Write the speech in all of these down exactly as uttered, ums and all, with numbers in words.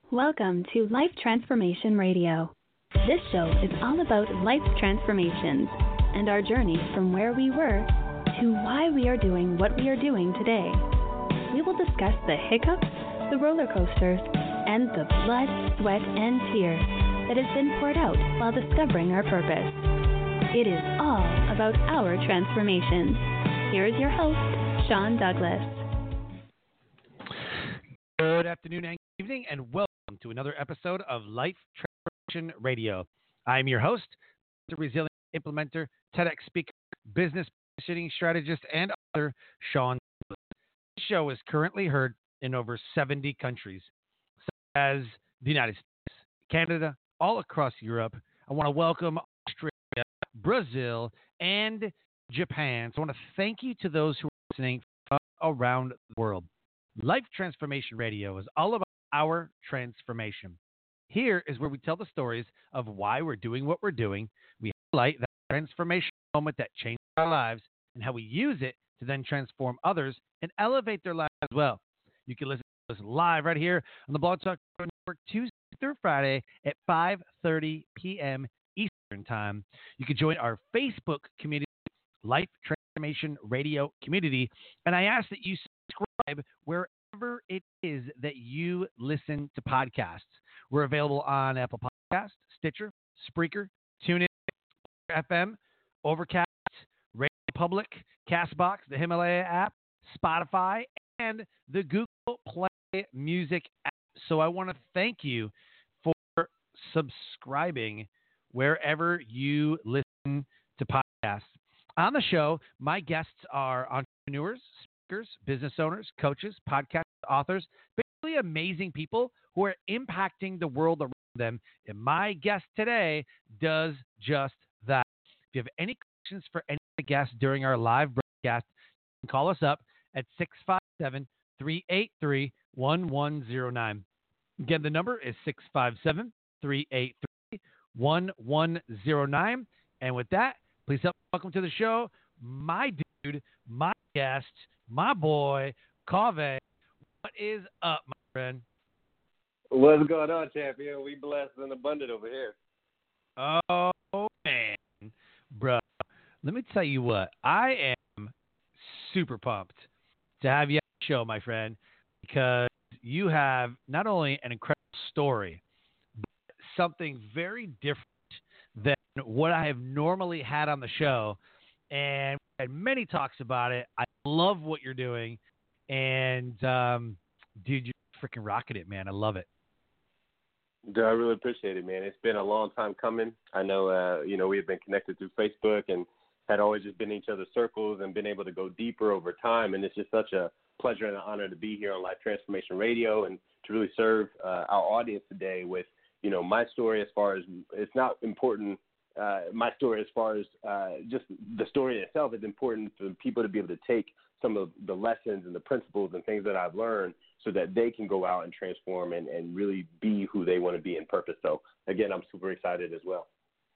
Welcome to Life Transformation Radio. This show is all about life transformations and our journey from where we were to why we are doing what we are doing today. We will discuss the hiccups, the roller coasters, and the blood, sweat, and tears that has been poured out while discovering our purpose. It is all about our transformations. Here is your host, Sean Douglas. Good afternoon and evening, and welcome to another episode of Life Transformation Radio. I'm your host, the resilient implementer, TEDx speaker, business positioning strategist, and author, Sean Douglas. This show is currently heard in over seventy countries, such as the United States, Canada, all across Europe. I want to welcome Australia, Brazil, and Japan. So I want to thank you to those who are listening from around the world. Life Transformation Radio is all about our transformation. Here is where we tell the stories of why we're doing what we're doing. We highlight that transformation moment that changed our lives and how we use it to then transform others and elevate their lives as well. You can listen to us live right here on the Blog Talk Network Tuesday through Friday at five thirty p.m. Eastern Time. You can join our Facebook community, Life Transformation Radio Community, and I ask that you subscribe wherever it is that you listen to podcasts. We're available on Apple Podcasts, Stitcher, Spreaker, TuneIn, F M, Overcast, Radio Public, Castbox, the Himalaya app, Spotify, and the Google Play Music app. So I want to thank you for subscribing wherever you listen to podcasts. On the show, my guests are entrepreneurs, speakers, business owners, coaches, podcast authors, basically amazing people who are impacting the world around them. And my guest today does just that. If you have any questions for any of the guests during our live broadcast, you can call us up at six five seven, three eight three, one one zero nine. Again, the number is six five seven, three eight three, one one zero nine. And with that, please help welcome to the show, my dude, my guest, my boy, Kaveh. What is up, my friend? What's going on, champion? We blessed and abundant over here. Oh, man. Bro, let me tell you what. I am super pumped to have you on the show, my friend, because you have not only an incredible story, but something very different than what I have normally had on the show. And we had many talks about it. I love what you're doing. And, um, dude, you're freaking rocking it, man. I love it. Dude, I really appreciate it, man. It's been a long time coming. I know, uh, you know, we have been connected through Facebook and had always just been in each other's circles and been able to go deeper over time. And it's just such a pleasure and an honor to be here on Life Transformation Radio and to really serve uh, our audience today with, you know, my story as far as it's not important. Uh, my story as far as uh, just the story itself is important for people to be able to take some of the lessons and the principles and things that I've learned so that they can go out and transform and, and really be who they want to be in purpose. So, again, I'm super excited as well.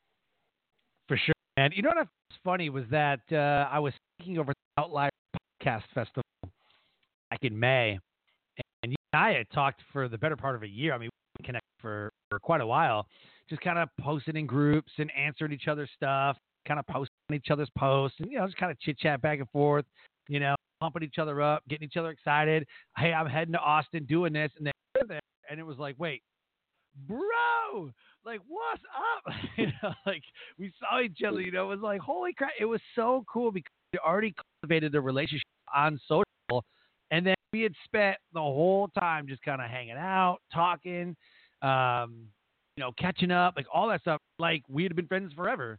For sure. And you know what's funny was that uh, I was speaking over the Outlier Podcast Festival back in May, and you and I had talked for the better part of a year. I mean, we connected for, for quite a while, just kind of posting in groups and answering each other's stuff, kind of posting each other's posts, and, you know, just kind of chit-chat back and forth. You know, pumping each other up, getting each other excited. Hey, I'm heading to Austin doing this. And then, and it was like, wait, bro, like, what's up? you know, like, we saw each other, you know, it was like, holy crap. It was so cool because we already cultivated a relationship on social. And then we had spent the whole time just kind of hanging out, talking, um, you know, catching up, like all that stuff. Like, we had been friends forever.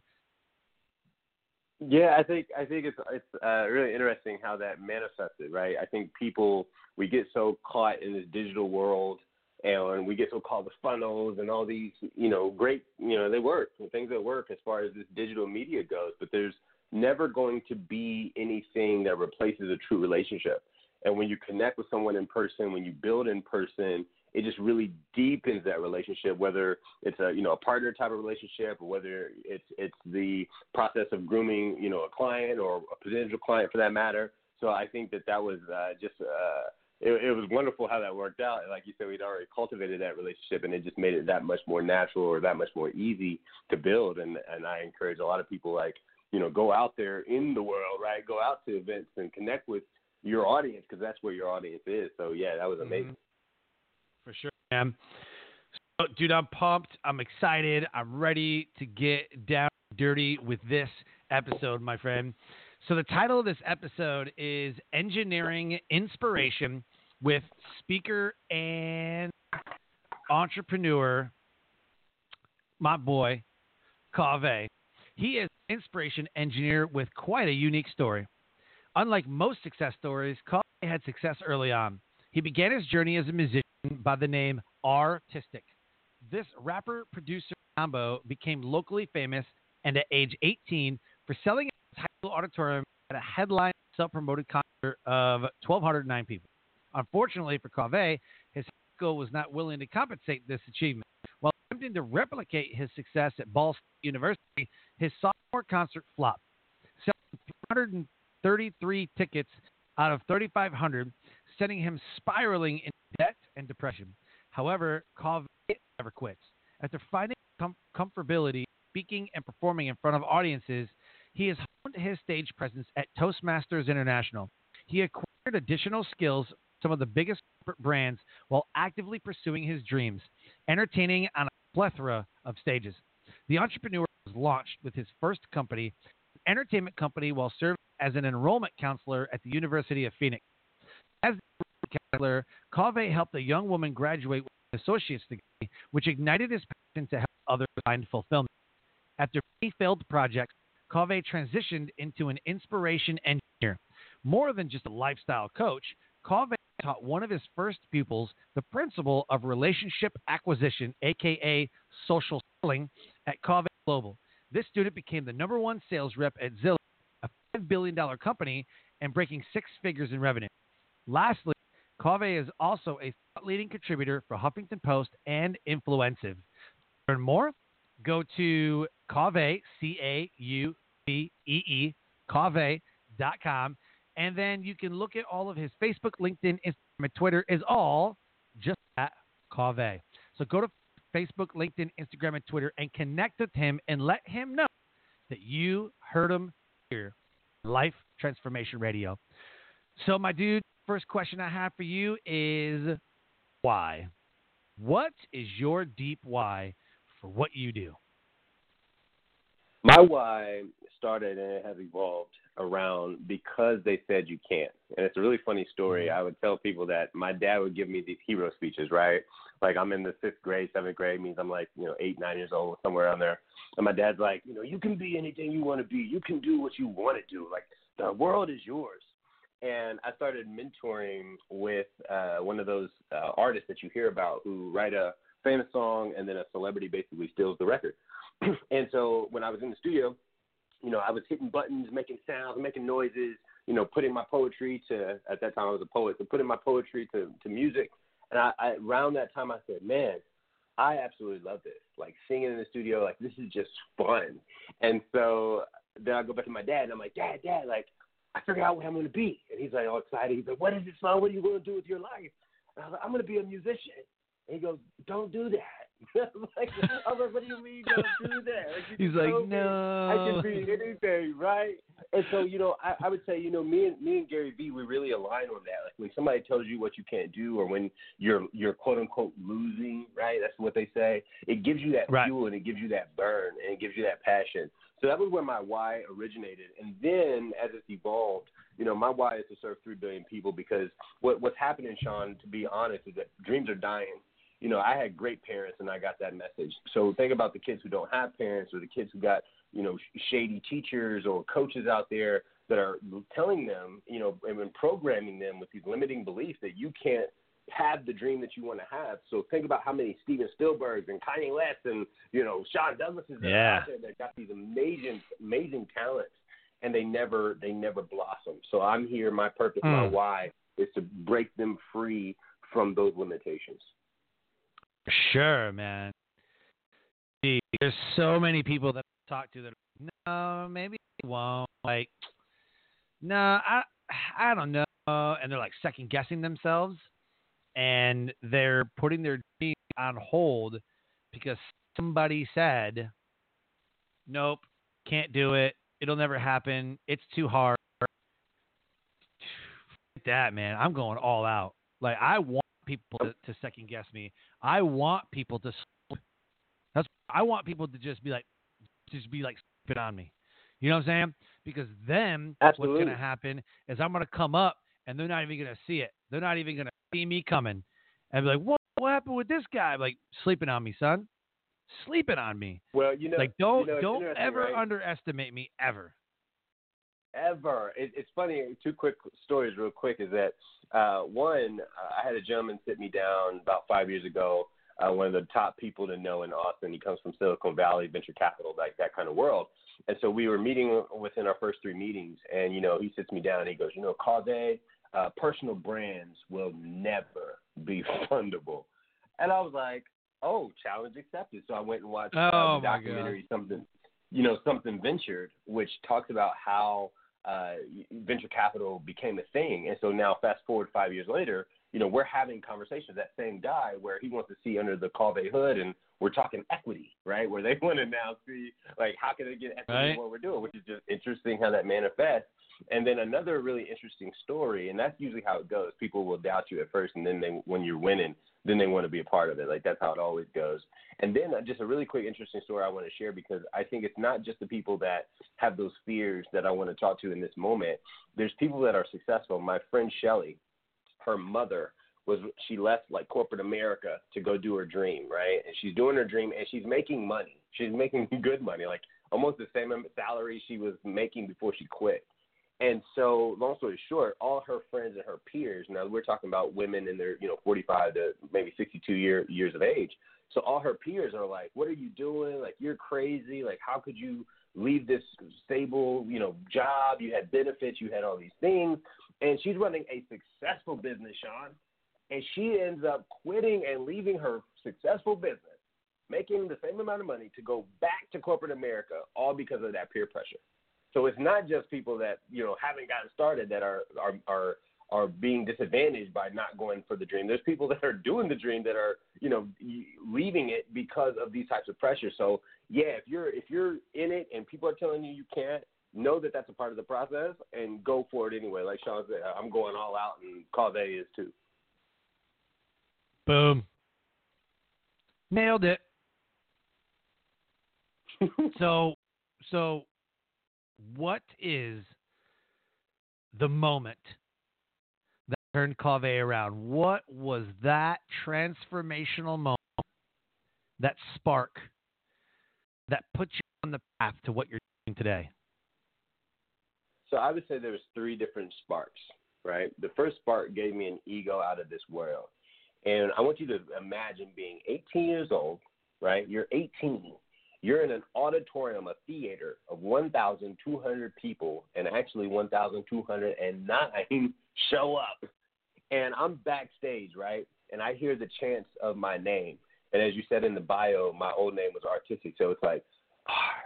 Yeah, I think I think it's it's uh, really interesting how that manifested, right? I think people, we get so caught in this digital world, and we get so caught with funnels and all these, you know, great, you know, they work, and things that work as far as this digital media goes, but there's never going to be anything that replaces a true relationship. And when you connect with someone in person, when you build in person, it just really deepens that relationship, whether it's a, you know, a partner type of relationship or whether it's it's the process of grooming, you know, a client or a potential client for that matter. So I think that that was uh, just uh, it, it was wonderful how that worked out. Like you said, we'd already cultivated that relationship, and it just made it that much more natural or that much more easy to build. And and I encourage a lot of people, like, you know, go out there in the world, right? Go out to events and connect with your audience, because that's where your audience is. So yeah, that was amazing. Mm-hmm. For sure, man. So, dude, I'm pumped. I'm excited. I'm ready to get down dirty with this episode, my friend. So the title of this episode is Engineering Inspiration with speaker and entrepreneur, my boy, Kaveh. He is an inspiration engineer with quite a unique story. Unlike most success stories, Kaveh had success early on. He began his journey as a musician by the name Artistic. This rapper-producer combo became locally famous, and at age eighteen, for selling his high school auditorium at a headline self-promoted concert of one thousand two hundred nine people. Unfortunately for Kaveh, his high school was not willing to compensate this achievement. While attempting to replicate his success at Ball State University, his sophomore concert flopped, selling three hundred thirty-three tickets out of thirty-five hundred, sending him spiraling into debt and depression. However, Kaveh never quits. After finding com- comfortability speaking and performing in front of audiences, he has honed his stage presence at Toastmasters International. He acquired additional skills from some of the biggest corporate brands while actively pursuing his dreams, entertaining on a plethora of stages. The entrepreneur was launched with his first company, an entertainment company, while serving as an enrollment counselor at the University of Phoenix. As the counselor, Kaveh helped a young woman graduate with an associate's degree, which ignited his passion to help others find fulfillment. After many failed projects, Kaveh transitioned into an inspiration engineer. More than just a lifestyle coach, Kaveh taught one of his first pupils the principle of relationship acquisition, a k a social selling, at Kaveh Global. This student became the number one sales rep at Zillow, a five billion dollars company, and breaking six figures in revenue. Lastly, Kaveh is also a thought-leading contributor for Huffington Post and Influensive. To learn more, go to Kaveh, C A U V E E, Kaveh dot com, and then you can look at all of his Facebook, LinkedIn, Instagram, and Twitter is all just at Kaveh. So go to Facebook, LinkedIn, Instagram, and Twitter and connect with him and let him know that you heard him here, Life Transformation Radio. So, my dude, first question I have for you is why? What is your deep why for what you do? My why started and it has evolved around because they said you can't. And it's a really funny story. I would tell people that my dad would give me these hero speeches, right? Like I'm in the fifth grade, seventh grade, means I'm like, you know, eight, nine years old, somewhere around there. And my dad's like, you know, you can be anything you want to be. You can do what you want to do. Like the world is yours. And I started mentoring with uh, one of those uh, artists that you hear about who write a famous song and then a celebrity basically steals the record. And so when I was in the studio, you know, I was hitting buttons, making sounds, making noises, you know, putting my poetry to, at that time I was a poet, so putting my poetry to, to music. And I, I, around that time I said, man, I absolutely love this. Like singing in the studio, like this is just fun. And so then I go back to my dad and I'm like, Dad, Dad, like I figured out what I'm going to be. And he's like all excited. He's like, what is it, son? What are you going to do with your life? And I was like, I'm going to be a musician. And he goes, don't do that. I was like, I was like, what do you mean don't do that? Like, He's like, me no. I can be anything, right? And so, you know, I, I would say, you know, me and me and Gary Vee, we really align on that. Like when somebody tells you what you can't do or when you're you're quote unquote losing, right? That's what they say. It gives you that right. fuel and it gives you that burn and it gives you that passion. So that was where my why originated. And then as it's evolved, you know, my why is to serve three billion people because what what's happening, Sean, to be honest, is that dreams are dying. You know, I had great parents and I got that message. So think about the kids who don't have parents or the kids who got, you know, shady teachers or coaches out there that are telling them, you know, and programming them with these limiting beliefs that you can't have the dream that you want to have. So think about how many Steven Spielbergs and Kanye West and, you know, Sean Douglases that yeah. are out there that got these amazing, amazing talents and they never, they never blossom. So I'm here. My purpose, mm. my why is to break them free from those limitations. Sure, man. Gee, there's so many people that I talk to that are, no, maybe they won't. Like, no, I, I don't know. uh, and they're like second guessing themselves, and they're putting their dream on hold because somebody said, nope, can't do it. It'll never happen. It's too hard. That, man, I'm going all out. Like, I want people to, to second guess me. I want people to. That's. I want people to just be like, just be like, spit on me. You know what I'm saying? Because then Absolutely. what's going to happen is I'm going to come up and they're not even going to see it. They're not even going to see me coming, and be like, what? What happened with this guy? I'm like, sleeping on me, son. Sleeping on me. Well, you know, like don't you know, don't ever right? underestimate me ever. Ever. It, it's funny. Two quick stories, real quick, is that uh, one, uh, I had a gentleman sit me down about five years ago. Uh, one of the top people to know in Austin. He comes from Silicon Valley, venture capital, like that kind of world. And so we were meeting within our first three meetings, and you know, he sits me down and he goes, you know, Cauve, uh, personal brands will never be fundable. And I was like, oh, challenge accepted. So I went and watched uh, oh, the documentary, my God. something, you know, something ventured, which talks about how uh, venture capital became a thing. And so now fast forward five years later, you know, we're having conversations, that same guy where he wants to see under the Cauve hood, and we're talking equity, right? Where they want to now see, like, how can they get equity right. in what we're doing, which is just interesting how that manifests. And then another really interesting story, and that's usually how it goes. People will doubt you at first, and then they, when you're winning, then they want to be a part of it. Like, that's how it always goes. And then uh, just a really quick, interesting story I want to share, because I think it's not just the people that have those fears that I want to talk to in this moment. There's people that are successful. My friend Shelly, her mother was, she left like corporate America to go do her dream, right? And she's doing her dream, and she's making money. She's making good money, like almost the same salary she was making before she quit. And so, long story short, all her friends and her peers, now we're talking about women in their, you know, forty-five to maybe sixty-two year, years of age. So all her peers are like, what are you doing? Like, you're crazy. Like, how could you leave this stable, you know, job? You had benefits. You had all these things. And she's running a successful business, Sean. And she ends up quitting and leaving her successful business, making the same amount of money to go back to corporate America, all because of that peer pressure. So it's not just people that, you know, haven't gotten started that are, are, are, are being disadvantaged by not going for the dream. There's people that are doing the dream that are, you know, leaving it because of these types of pressures. So, yeah, if you're, if you're in it and people are telling you you can't, know that that's a part of the process and go for it anyway. Like Sean said, I'm going all out, and Cauve is too. Boom. Nailed it. so, so what is the moment that turned Cauve around? What was that transformational moment, that spark that put you on the path to what you're doing today? So I would say there was three different sparks, right? The first spark gave me an ego out of this world. And I want you to imagine being eighteen years old, right? You're eighteen. You're in an auditorium, a theater of one thousand two hundred people, and actually one thousand two hundred nine show up. And I'm backstage, right? And I hear the chants of my name. And as you said in the bio, my old name was Artistic. So it's like, R,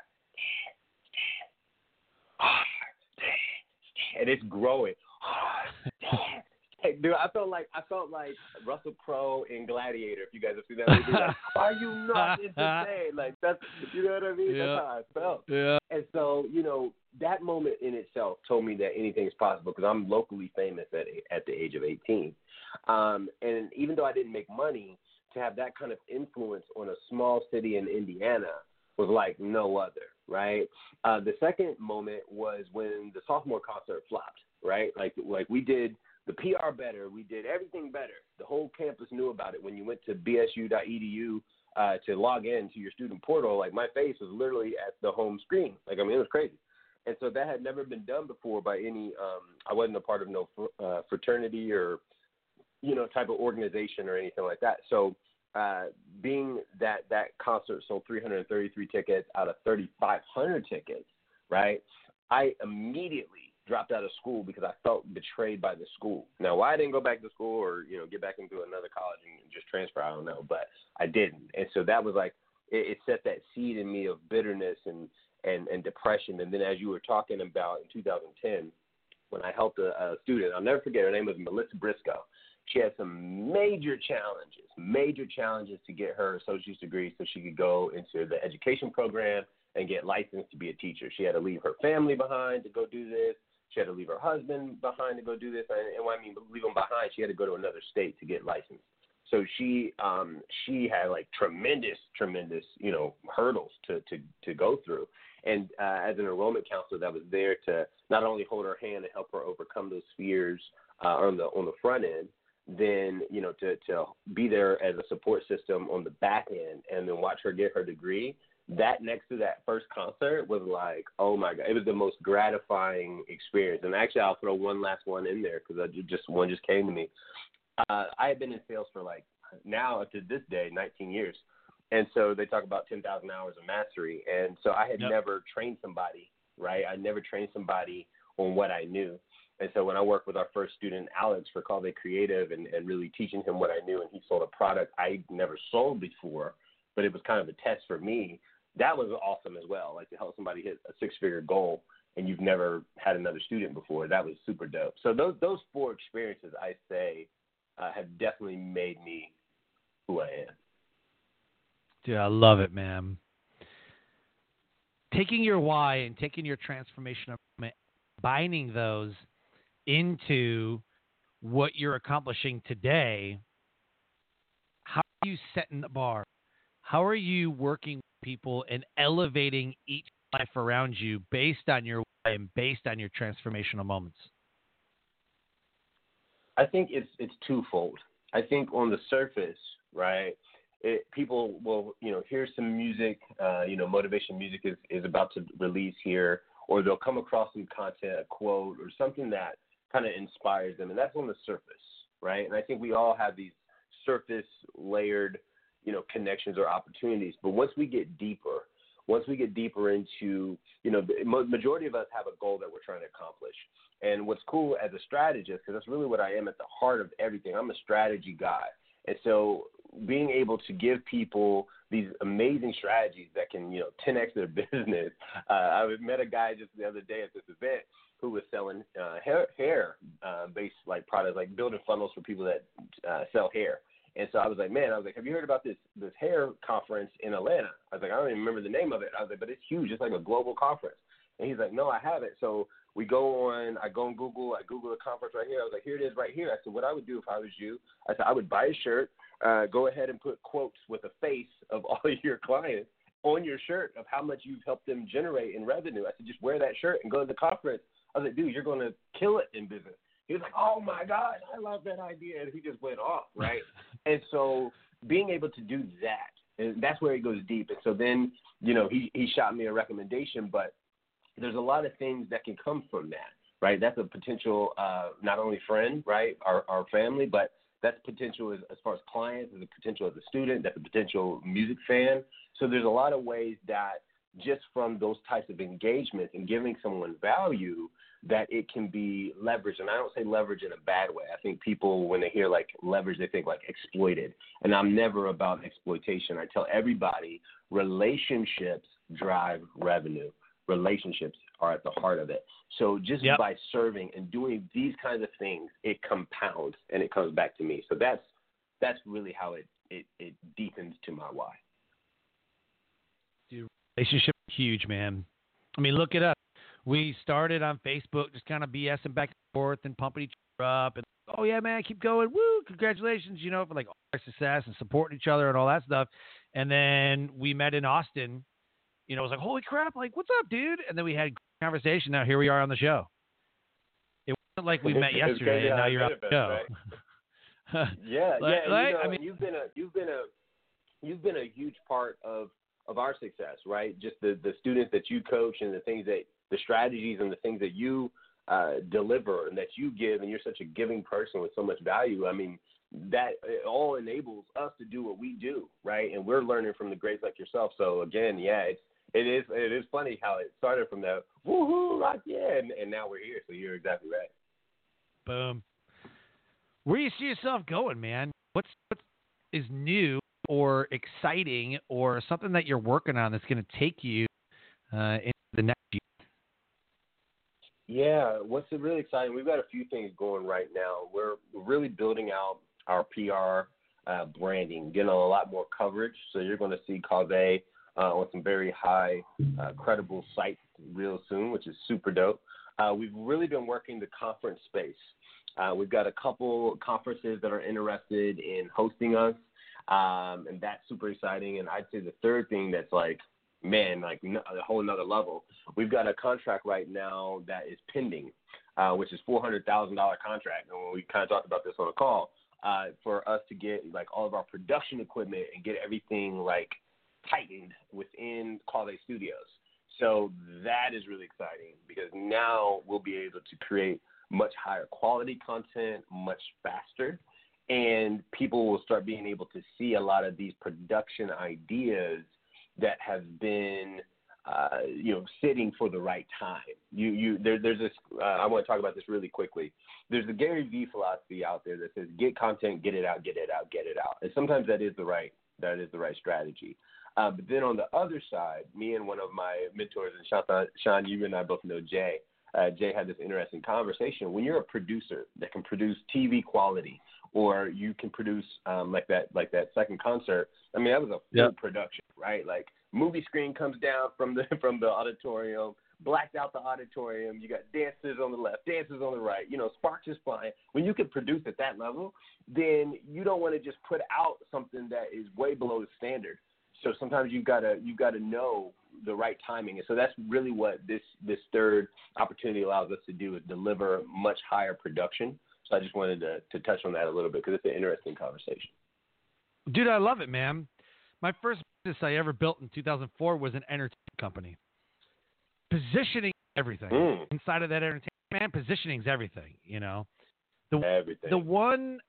R, and it's growing. Dude, I felt like I felt like Russell Crowe in Gladiator. If you guys have seen that movie, like, are you not insane? Like, that's, you know what I mean? Yeah. That's how I felt. Yeah. And so, you know, that moment in itself told me that anything is possible, because I'm locally famous at at the age of eighteen. Um, and even though I didn't make money, to have that kind of influence on a small city in Indiana was like no other, right? Uh, the second moment was when the sophomore concert flopped, right? Like, like we did the P R better. We did everything better. The whole campus knew about it. When you went to b s u dot e d u uh, to log in to your student portal, like my face was literally at the home screen. Like, I mean, it was crazy. And so that had never been done before by any, um, I wasn't a part of no uh, fraternity or, you know, type of organization or anything like that. So uh, being that that concert sold three hundred thirty-three tickets out of thirty-five hundred tickets, right, I immediately dropped out of school because I felt betrayed by the school. Now, why I didn't go back to school or, you know, get back into another college and just transfer, I don't know, but I didn't. And so that was like, it, it set that seed in me of bitterness and, and, and depression. And then as you were talking about in two thousand ten, when I helped a, a student. I'll never forget, her name was Melissa Briscoe. She had some major challenges, major challenges to get her associate's degree so she could go into the education program and get licensed to be a teacher. She had to leave her family behind to go do this. She had to leave her husband behind to go do this. And, and when I mean leave him behind, she had to go to another state to get licensed. So she um, she had like tremendous, tremendous, you know, hurdles to, to, to go through. And uh, as an enrollment counselor that was there to not only hold her hand and help her overcome those fears uh, on the on the front end, then, you know, to, to be there as a support system on the back end and then watch her get her degree, that next to that first concert was like, oh, my God. It was the most gratifying experience. And actually, I'll throw one last one in there because just one just came to me. Uh, I had been in sales for like now to this day, nineteen years. And so they talk about ten thousand hours of mastery. And so I had yep. never trained somebody, right? I never trained somebody on what I knew. And so when I worked with our first student, Alex, for Call They Creative and, and really teaching him what I knew, and he sold a product I never sold before, but it was kind of a test for me, that was awesome as well. Like to help somebody hit a six-figure goal and you've never had another student before, that was super dope. So those those four experiences, I say, Uh, have definitely made me who I am. Dude, I love it, man. Taking your why and taking your transformation, binding those into what you're accomplishing today, how are you setting the bar? How are you working with people and elevating each life around you based on your why and based on your transformational moments? I think it's it's twofold. I think on the surface, right, it, people will, you know, hear some music, uh, you know, motivation music is, is about to release here, or they'll come across some content, a quote, or something that kind of inspires them, and that's on the surface, right? And I think we all have these surface layered, you know, connections or opportunities. But once we get deeper, once we get deeper into, you know, the majority of us have a goal that we're trying to accomplish. And what's cool as a strategist, because that's really what I am at the heart of everything, I'm a strategy guy. And so being able to give people these amazing strategies that can, you know, ten X their business. Uh, I met a guy just the other day at this event who was selling uh, hair, hair uh, based like products, like building funnels for people that uh, sell hair. And so I was like, man, I was like, have you heard about this this hair conference in Atlanta? I was like, I don't even remember the name of it. I was like, but it's huge. It's like a global conference. And he's like, no, I haven't. So we go on, I go on Google, I Google the conference right here. I was like, here it is right here. I said, what I would do if I was you, I said, I would buy a shirt, uh, go ahead and put quotes with a face of all your clients on your shirt of how much you've helped them generate in revenue. I said, just wear that shirt and go to the conference. I was like, dude, you're going to kill it in business. He was like, oh, my God, I love that idea. And he just went off, right? And so being able to do that, and that's where it goes deep. And so then, you know, he, he shot me a recommendation, but there's a lot of things that can come from that, right? That's a potential uh, not only friend, right, our, our family, but that's potential as, as far as clients, there's a potential as a student, that's a potential music fan. So there's a lot of ways that just from those types of engagements and giving someone value that it can be leveraged. And I don't say leverage in a bad way. I think people, when they hear like leverage, they think like exploited. And I'm never about exploitation. I tell everybody relationships drive revenue. Relationships are at the heart of it. So just yep. by serving and doing these kinds of things, it compounds and it comes back to me. So that's that's really how it, it, it deepens to my why. Dude, relationship is huge, man. I mean, look it up. We started on Facebook just kind of BSing back and forth and pumping each other up. And, oh, yeah, man, keep going. Woo, congratulations, you know, for like all our success and supporting each other and all that stuff. And then we met in Austin. You know, it was like, holy crap, like, what's up, dude? And then we had a conversation. Now here we are on the show. It wasn't like we met yesterday and now you're on the show. Right? yeah, like, yeah. Like, you know, I mean, you've been a you've been a you've been a huge part of, of our success, right? Just the, the students that you coach and the things that the strategies and the things that you uh, deliver and that you give, and you're such a giving person with so much value. I mean, that it all enables us to do what we do, right? And we're learning from the greats like yourself. So again, yeah, it's It is it is funny how it started from the woohoo, rock yeah, and, and now we're here. So you're exactly right. Boom. Where do you see yourself going, man? What's what is new or exciting or something that you're working on that's going to take you uh, into the next year? Yeah, what's really exciting, we've got a few things going right now. We're really building out our P R uh, branding, getting a lot more coverage. So you're going to see Causeé uh, on some very high, uh, credible sites real soon, which is super dope. Uh, we've really been working the conference space. Uh, we've got a couple conferences that are interested in hosting us, um, and that's super exciting. And I'd say the third thing that's like, man, like a whole nother level, we've got a contract right now that is pending, uh, which is four hundred thousand dollars contract. And when we kind of talked about this on a call, uh, for us to get like all of our production equipment and get everything like tightened within Causeé Studios. So that is really exciting because now we'll be able to create much higher quality content much faster, and people will start being able to see a lot of these production ideas that have been, uh, you know, sitting for the right time. You, you, there, there's this. Uh, I want to talk about this really quickly. There's the Gary Vee philosophy out there that says, "Get content, get it out, get it out, get it out." And sometimes that is the right, that is the right strategy. Uh, but then on the other side, me and one of my mentors, and Sean, Sean you and I both know Jay. Uh, Jay had this interesting conversation. When you're a producer that can produce T V quality, or you can produce um, like that, like that second concert. I mean, that was a full yep. production, right? Like movie screen comes down from the from the auditorium, blacked out the auditorium. You got dancers on the left, dancers on the right. You know, sparks is flying. When you can produce at that level, then you don't want to just put out something that is way below the standard. So sometimes you've got to you've got to know the right timing, and so that's really what this this third opportunity allows us to do, is deliver much higher production. So I just wanted to to touch on that a little bit because it's an interesting conversation. Dude, I love it, man. My first business I ever built in two thousand four was an entertainment company. Positioning everything Mm. inside of that entertainment, man. Positioning is everything. You know, the everything. the one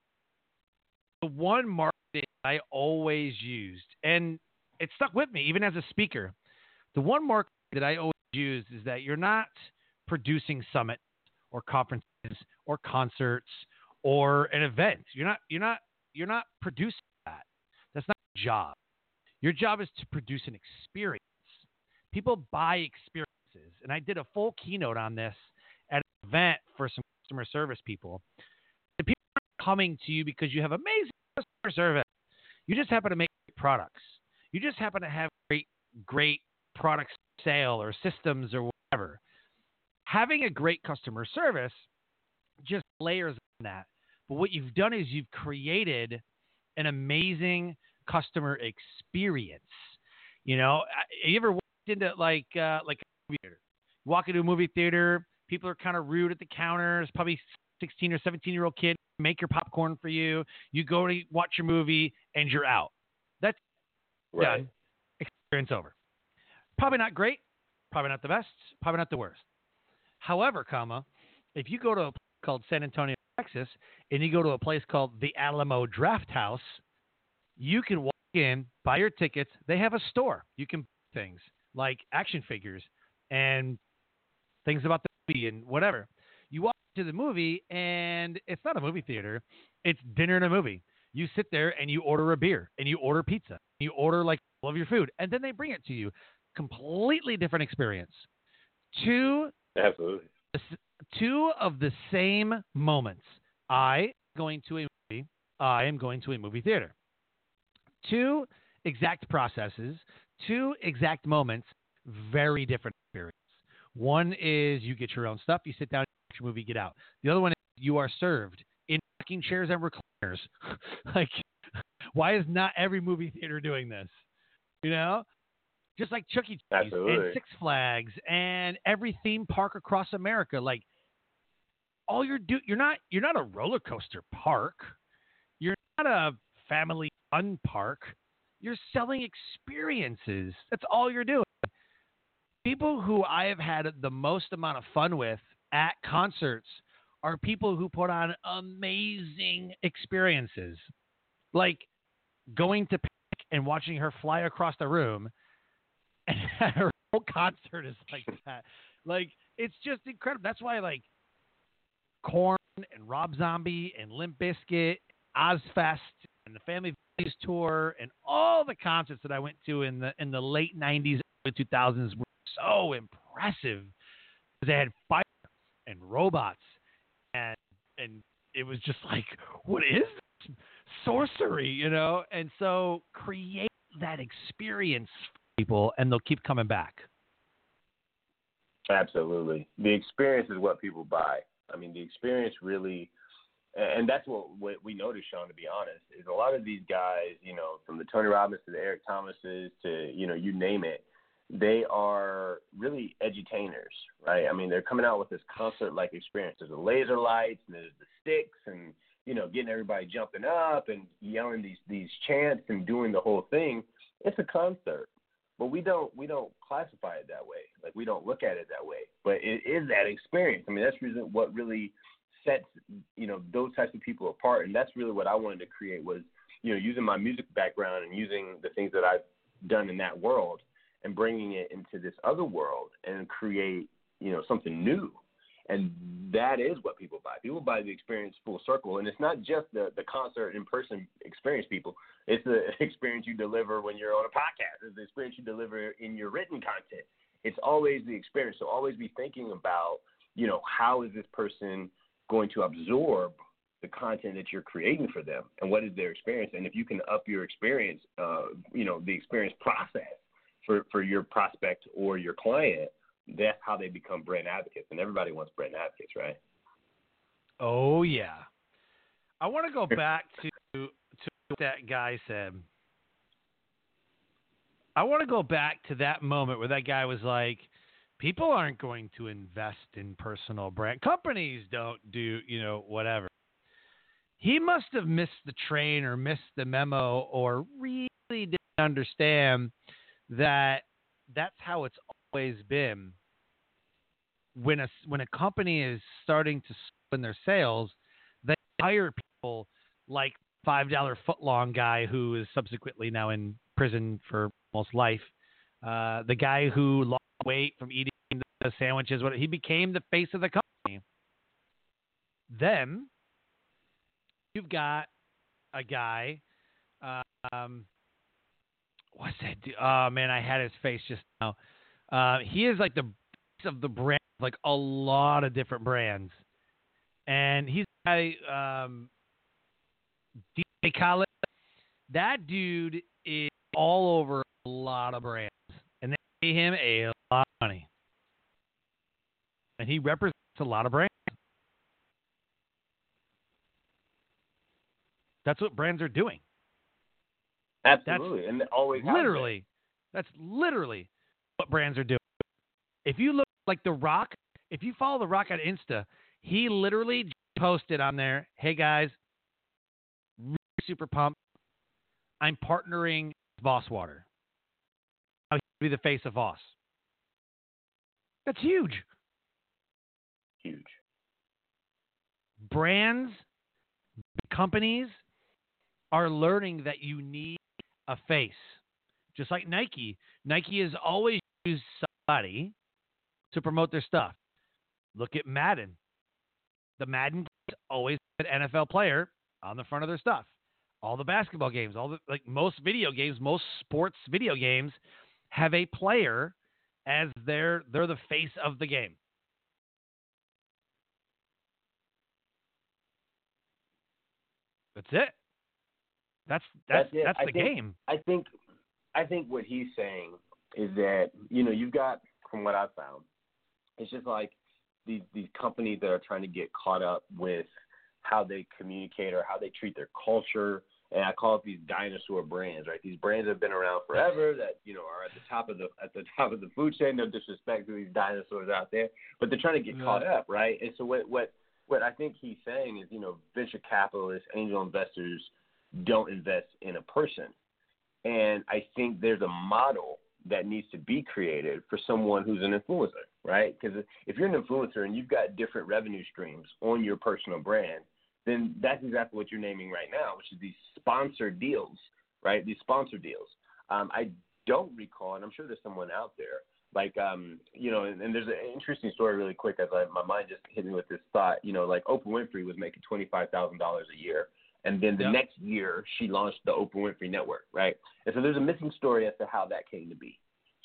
the one marketing I always used, and it stuck with me even as a speaker. The one mark that I always use is that you're not producing summits or conferences or concerts or an event. You're not, you're not, you're not producing that. That's not your job. Your job is to produce an experience. People buy experiences. And I did a full keynote on this at an event for some customer service people. The people aren't coming to you because you have amazing customer service. You just happen to make products. You just happen to have great, great product sale or systems or whatever. Having a great customer service just layers on that. But what you've done is you've created an amazing customer experience. You know, you ever walked into like uh, like a movie theater? You walk into a movie theater, people are kind of rude at the counters, probably sixteen or seventeen year old kid make your popcorn for you. You go to watch your movie and you're out. That's right. Done. Experience over. Probably not great, probably not the best, probably not the worst. However, comma, if you go to a place called San Antonio, Texas, and you go to a place called the Alamo Draft House, you can walk in, buy your tickets. They have a store. You can buy things like action figures and things about the movie and whatever. You walk to the movie, and it's not a movie theater. It's dinner and a movie. You sit there, and you order a beer, and you order pizza. You order, like, all of your food, and then they bring it to you. Completely different experience. Two, Absolutely. two of the same moments. I am going to a movie. I am going to a movie theater. Two exact processes, two exact moments, very different experience. One is you get your own stuff, you sit down, you watch your movie, get out. The other one is you are served in rocking chairs and recliners. Like, why is not every movie theater doing this? You know? Just like Chuck E. Cheese Absolutely. and Six Flags and every theme park across America. Like, all you're do you're not you're not a roller coaster park. You're not a family fun park. You're selling experiences. That's all you're doing. People who I have had the most amount of fun with at concerts are people who put on amazing experiences. Like going to Pick and watching her fly across the room, and her whole concert is like that. Like, it's just incredible. That's why, like, Korn and Rob Zombie and Limp Bizkit, Ozfest, and the Family Values Tour, and all the concerts that I went to in the in the late nineties, early two thousands were so impressive. They had fire. and robots, and and it was just like, what is this? Sorcery, you know? And so create that experience for people, and they'll keep coming back. Absolutely. The experience is what people buy. I mean, the experience really, and that's what, what we noticed, Sean, to be honest, is a lot of these guys, you know, from the Tony Robbins to the Eric Thomases to, you know, you name it, they are really edutainers, right? I mean, they're coming out with this concert-like experience. There's the laser lights, and there's the sticks, and, you know, getting everybody jumping up and yelling these, these chants and doing the whole thing. It's a concert. But we don't we don't classify it that way. Like, we don't look at it that way. But it is that experience. I mean, that's reason what really sets, you know, those types of people apart. And that's really what I wanted to create was, you know, using my music background and using the things that I've done in that world and bringing it into this other world and create, you know, something new. And that is what people buy. People buy the experience full circle. And it's not just the, the concert in-person experience, people. It's the experience you deliver when you're on a podcast. It's the experience you deliver in your written content. It's always the experience. So always be thinking about, you know, how is this person going to absorb the content that you're creating for them, and what is their experience? And if you can up your experience, uh, you know, the experience process for, for your prospect or your client, that's how they become brand advocates. And everybody wants brand advocates, right? Oh, yeah. I want to go back to, to what that guy said. I want to go back to that moment where that guy was like, people aren't going to invest in personal brand. Companies don't do, you know, whatever. He must have missed the train or missed the memo or really didn't understand that that's how it's always been. When a, when a company is starting to spin their sales, they hire people like five dollar footlong guy who is subsequently now in prison for almost life. Uh, the guy who lost weight from eating the sandwiches, what he became the face of the company. Then you've got a guy. Um, what's that? Oh man, I had his face just now. Uh, he is like the of the brand, like a lot of different brands, and he's a um, D J Khaled. That dude is all over a lot of brands, and they pay him a lot of money, and he represents a lot of brands. That's what brands are doing. Absolutely, that's and always literally, that's literally what brands are doing. If you look like The Rock, if you follow The Rock on Insta, he literally posted on there, hey guys, really super pumped. I'm partnering with Voss Water. I'll be the face of Voss. That's huge. Huge. Brands, companies are learning that you need a face. Just like Nike. Nike has always used somebody to promote their stuff. Look at Madden. The Madden always had an N F L player on the front of their stuff. All the basketball games, all the like most video games, most sports video games have a player as their they're the face of the game. That's it. That's that's that's, that's the I think, game. I think I think what he's saying is that, you know, you've got, from what I've found, it's just like these these companies that are trying to get caught up with how they communicate or how they treat their culture. And I call it these dinosaur brands, right? These brands have been around forever that, you know, are at the top of the at the top of the food chain. No disrespect to these dinosaurs out there, but they're trying to get yeah. caught up, right? And so what what what I think he's saying is, you know, venture capitalists, angel investors don't invest in a person. And I think there's a model that needs to be created for someone who's an influencer, right? Because if you're an influencer and you've got different revenue streams on your personal brand, then that's exactly what you're naming right now, which is these sponsored deals, right? These sponsored deals. Um, I don't recall, and I'm sure there's someone out there, like, um, you know, and, and there's an interesting story really quick as I, my mind just hit me with this thought, you know, like Oprah Winfrey was making twenty-five thousand dollars a year. And then the yep. next year, she launched the Oprah Winfrey Network, right? And so there's a missing story as to how that came to be.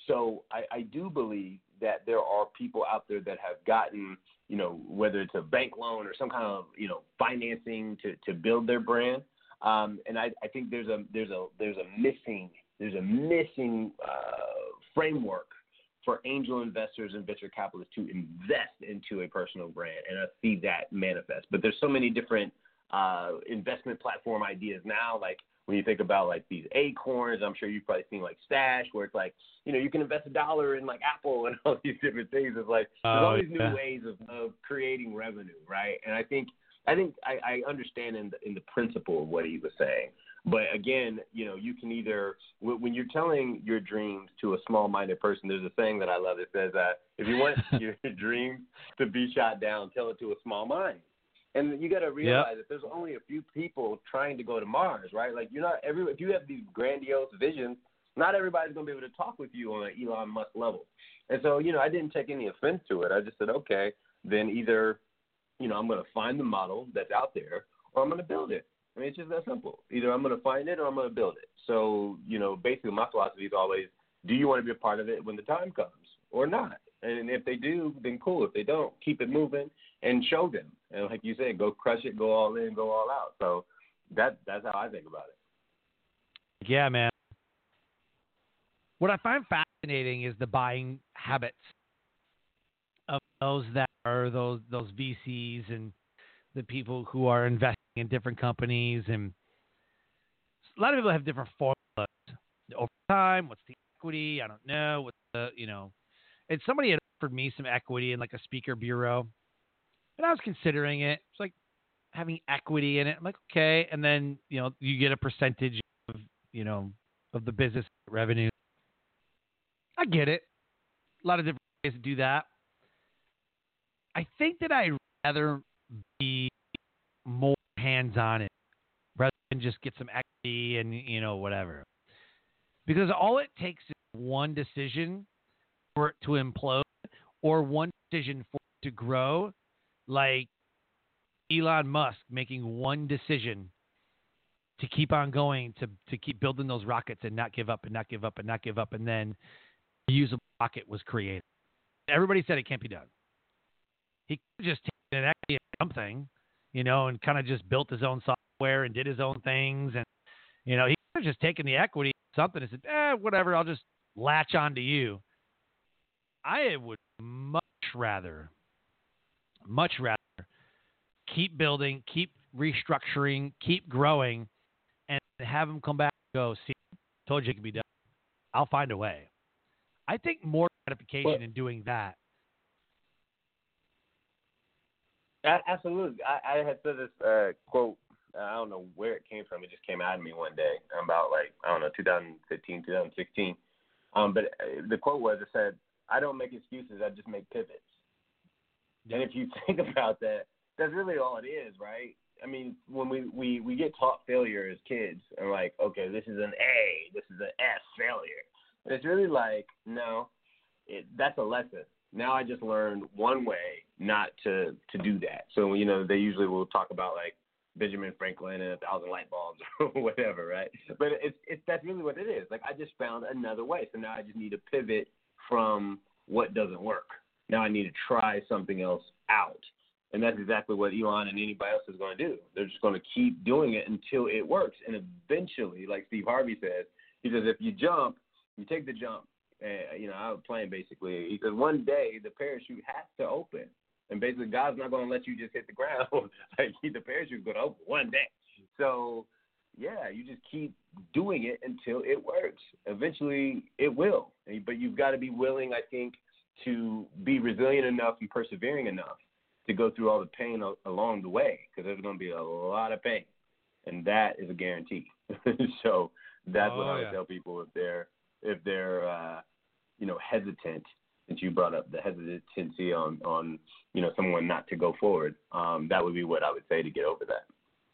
So I, I do believe that there are people out there that have gotten, you know, whether it's a bank loan or some kind of, you know, financing to, to build their brand. Um, and I, I think there's a there's a there's a missing there's a missing uh, framework for angel investors and venture capitalists to invest into a personal brand, and I see that manifest. But there's so many different uh, investment platform ideas now, like when you think about like these acorns, I'm sure you've probably seen like Stash, where it's like, you know, you can invest a dollar in like Apple and all these different things. It's like there's oh, all these yeah. new ways of, of creating revenue, right? And I think I think I, I understand in the, in the principle of what he was saying. But again, you know, you can either, when you're telling your dreams to a small-minded person, there's a saying that I love that says, uh, if you want your dreams to be shot down, tell it to a small mind. And you got to realize yep. that there's only a few people trying to go to Mars, right? Like you're not every, if you have these grandiose visions, not everybody's going to be able to talk with you on an Elon Musk level. And so, you know, I didn't take any offense to it. I just said, okay, then either, you know, I'm going to find the model that's out there or I'm going to build it. I mean, it's just that simple. Either I'm going to find it or I'm going to build it. So, you know, basically my philosophy is always, do you want to be a part of it when the time comes or not? And if they do, then cool. If they don't, keep it moving and show them. And like you said, go crush it, go all in, go all out. So that that's how I think about it. Yeah, man. What I find fascinating is the buying habits of those that are those those V Cs and the people who are investing in different companies. And a lot of people have different formulas. Over time, what's the equity? I don't know. What's the, you know, and somebody had offered me some equity in like a speaker bureau. And I was considering it. It's like having equity in it. I'm like, okay. And then, you know, you get a percentage of, you know, of the business revenue. I get it. A lot of different ways to do that. I think that I'd rather be more hands-on it rather than just get some equity and, you know, whatever. Because all it takes is one decision for it to implode or one decision for it to grow. Like Elon Musk making one decision to keep on going, to, to keep building those rockets and not give up and not give up and not give up. And then a reusable rocket was created. Everybody said it can't be done. He could just take an equity in something, you know, and kind of just built his own software and did his own things. And, you know, he could have just taken the equity in something and said, eh, whatever, I'll just latch on to you. I would much rather, much rather keep building, keep restructuring, keep growing, and have him come back and go, see, told you it could be done. I'll find a way. I think more gratification well, in doing that. Absolutely. I, I had said this uh, quote, I don't know where it came from. It just came out of me one day about like, I don't know, twenty fifteen, twenty sixteen. Um, but the quote was, it said, I don't make excuses, I just make pivots. Yeah. And if you think about that, that's really all it is, right? I mean, when we, we, we get taught failure as kids, and like, okay, this is an A, this is an S, failure. And it's really like, no, it, that's a lesson. Now I just learned one way not to, to do that. So, you know, they usually will talk about like Benjamin Franklin and a thousand light bulbs or whatever, right? But it's, it's that's really what it is. Like I just found another way. So now I just need to pivot from what doesn't work. Now I need to try something else out. And that's exactly what Elon and anybody else is going to do. They're just going to keep doing it until it works. And eventually, like Steve Harvey says, he says, if you jump, you take the jump. Uh, you know, I was playing basically. He says one day the parachute has to open. And basically God's not going to let you just hit the ground. Like the parachute's going to open one day. So, yeah, you just keep doing it until it works. Eventually it will. But you've got to be willing, I think, to be resilient enough and persevering enough to go through all the pain o- along the way, because there's going to be a lot of pain, and that is a guarantee. So that's oh, what I would yeah. tell people if they're if they're uh, you know hesitant. Since you brought up the hesitancy on on you know someone not to go forward, um, that would be what I would say to get over that.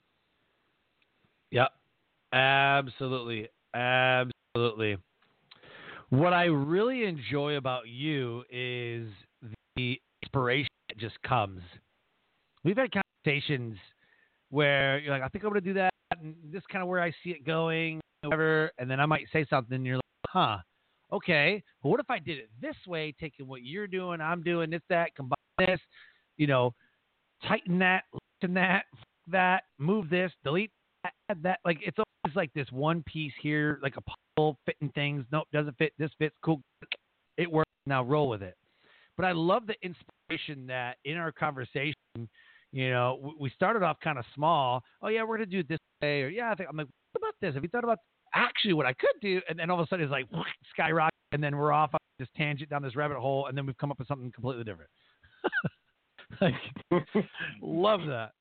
Yep, absolutely, absolutely. What I really enjoy about you is the inspiration that just comes. We've had conversations where you're like, I think I'm going to do that, and this is kind of where I see it going, whatever, and then I might say something, and you're like, huh, okay, well, what if I did it this way, taking what you're doing, I'm doing this, that, combine this, you know, tighten that, loosen that, that, move this, delete that, add that. Like, it's always like this one piece here, like a puzzle fitting things. Nope, doesn't fit. This fits. Cool. It works. Now roll with it. But I love the inspiration that in our conversation, you know, we started off kind of small. Oh, yeah, we're going to do it this way. Or, yeah, I think, I'm like, what about this? Have you thought about actually what I could do? And then all of a sudden it's like skyrocket. And then we're off on this tangent down this rabbit hole. And then we've come up with something completely different. Like, love that.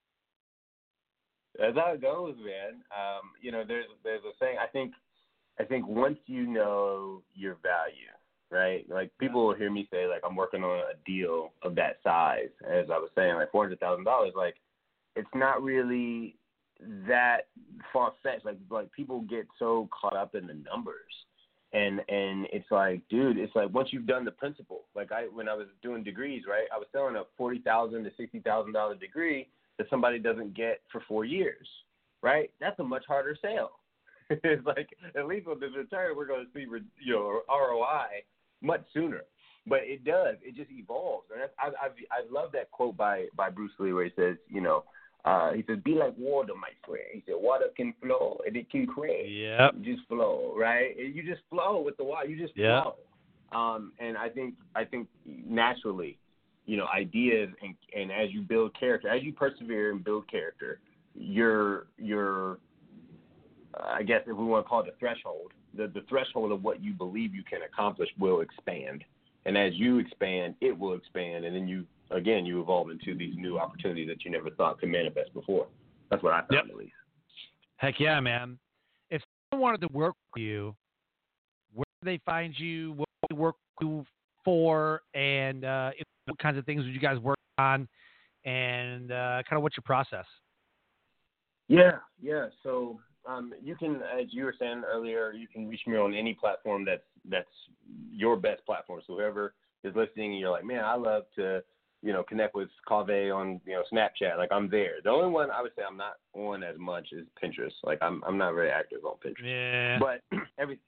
That's how it goes, man. Um, you know, there's there's a saying. I think I think once you know your value, right? Like people will hear me say, like I'm working on a deal of that size. As I was saying, like four hundred thousand dollars. Like it's not really that far fetched. Like like people get so caught up in the numbers. And and it's like, dude, it's like once you've done the principle, like I when I was doing degrees, right, I was selling a forty thousand to sixty thousand dollar degree that somebody doesn't get for four years, right? That's a much harder sale. It's like at least with this return, we're going to see you know R O I much sooner. But it does, it just evolves, and I I I love that quote by by Bruce Lee where he says, you know. Uh, he says, be like water, my friend. He said, water can flow and it can create. Yep. You just flow, right? And you just flow with the water. You just yep. flow. Um, and I think I think naturally, you know, ideas and, and as you build character, as you persevere and build character, your your uh, I guess if we want to call it the threshold, the, the threshold of what you believe you can accomplish will expand. And as you expand, it will expand, and then you again, you evolve into these new opportunities that you never thought could manifest before. That's what I found, yep. at least. Heck yeah, man. If someone wanted to work with you, where do they find you? What do you work with you for? And uh, what kinds of things would you guys work on? And uh, kind of what's your process? Yeah, yeah. So um, you can, as you were saying earlier, you can reach me on any platform that's, that's your best platform. So whoever is listening and you're like, man, I love to – you know, connect with Cave on, you know, Snapchat. Like I'm there. The only one I would say I'm not on as much is Pinterest. Like I'm I'm not very active on Pinterest. Yeah. But every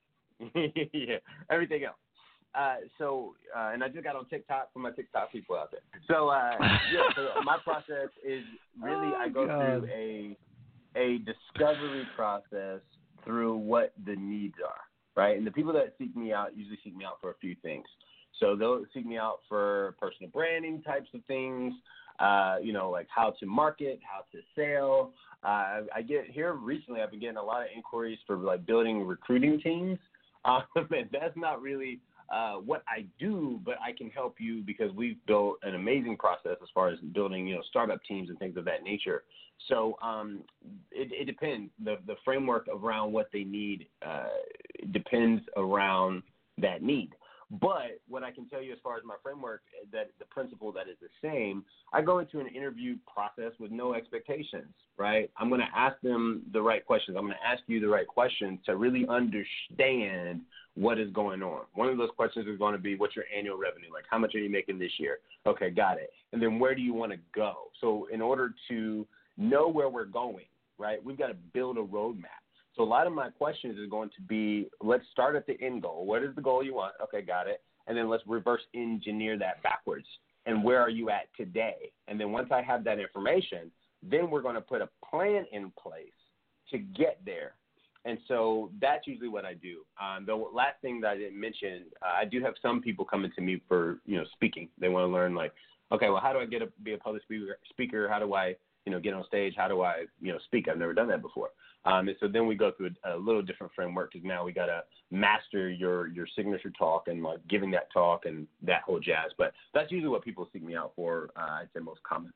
yeah, everything else. Uh, so uh, and I just got on TikTok for my TikTok people out there. So uh, yeah, so my process is really oh, I go God. through a a discovery process through what the needs are, right? And the people that seek me out usually seek me out for a few things. So they'll seek me out for personal branding types of things, uh, you know, like how to market, how to sell. Uh, I get here recently, I've been getting a lot of inquiries for like building recruiting teams. Um, and that's not really uh, what I do, but I can help you because we've built an amazing process as far as building, you know, startup teams and things of that nature. So um, it, it depends. The, the framework around what they need uh, depends around that need. But what I can tell you as far as my framework, that the principle that is the same, I go into an interview process with no expectations, right? I'm going to ask them the right questions. I'm going to ask you the right questions to really understand what is going on. One of those questions is going to be, what's your annual revenue? Like, how much are you making this year? Okay, got it. And then where do you want to go? So in order to know where we're going, right, we've got to build a roadmap. So a lot of my questions is going to be, let's start at the end goal. What is the goal you want? Okay, got it. And then let's reverse engineer that backwards. And where are you at today? And then once I have that information, then we're going to put a plan in place to get there. And so that's usually what I do. Um, the last thing that I didn't mention, uh, I do have some people coming to me for, you know, speaking. They want to learn like, okay, well, how do I get a, be a public speaker? speaker? How do I, you know, get on stage? How do I, you know, speak? I've never done that before. Um, and so then we go through a, a little different framework because now we got to master your, your signature talk and like giving that talk and that whole jazz. But that's usually what people seek me out for. Uh, I'd say most common.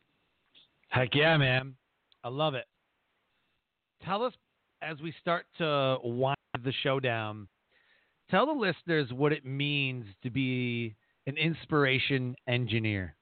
Heck yeah, man. I love it. Tell us as we start to wind the show down, tell the listeners what it means to be an inspiration engineer.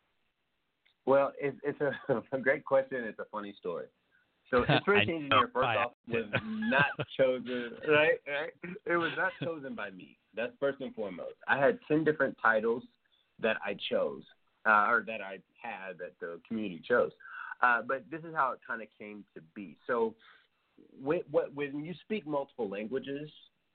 Well, it, it's a, a great question. It's a funny story. So inspiration engineer, first off, was not chosen, right? right? It was not chosen by me. That's first and foremost. I had ten different titles that I chose, uh, or that I had that the community chose. Uh, but this is how it kind of came to be. So when, what, when you speak multiple languages,